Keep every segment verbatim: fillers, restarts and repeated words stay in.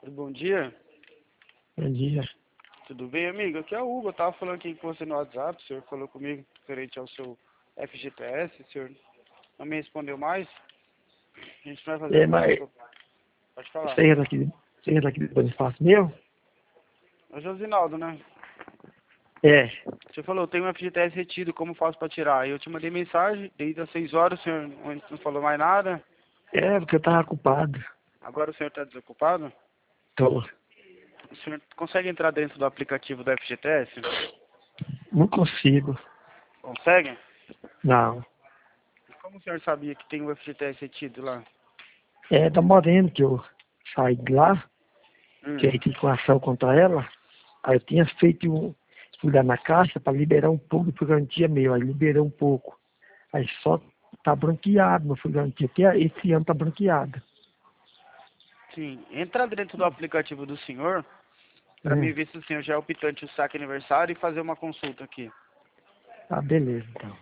Bom dia. Bom dia. Tudo bem, amigo? Aqui é o Hugo. Eu tava falando aqui com você no WhatsApp. O senhor falou comigo referente ao seu F G T S. O senhor não me respondeu mais. A gente vai fazer É, um mas curso. Pode falar. você é daqui, você é daqui do Bonifácio mesmo? É o Josinaldo, né? É. Você falou, tem um F G T S retido, como faço pra tirar? Aí eu te mandei mensagem, desde as seis horas o senhor não falou mais nada. É, porque eu tava ocupado. Agora o senhor tá desocupado? Tô. O senhor consegue entrar dentro do aplicativo do F G T S? Não consigo. Consegue? Não. Como o senhor sabia que tem um F G T S retido lá? É da Morena que eu saí de lá, Hum. que aí tinha com ação contra ela. Aí eu tinha feito um estudar na caixa para liberar um pouco de garantia meu. Aí liberou um pouco. Aí só tá branqueado, meu filho garantia. Até esse ano tá branqueado. Sim, entra dentro do aplicativo do senhor, para mim Hum. ver se o senhor já é optante do saque aniversário e fazer uma consulta aqui. Ah, beleza, então.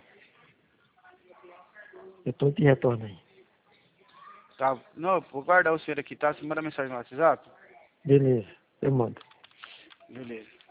Eu tô de retorno aí. Tá? Não, eu vou guardar o senhor aqui, tá? Você manda mensagem no WhatsApp? Beleza, eu mando. Beleza.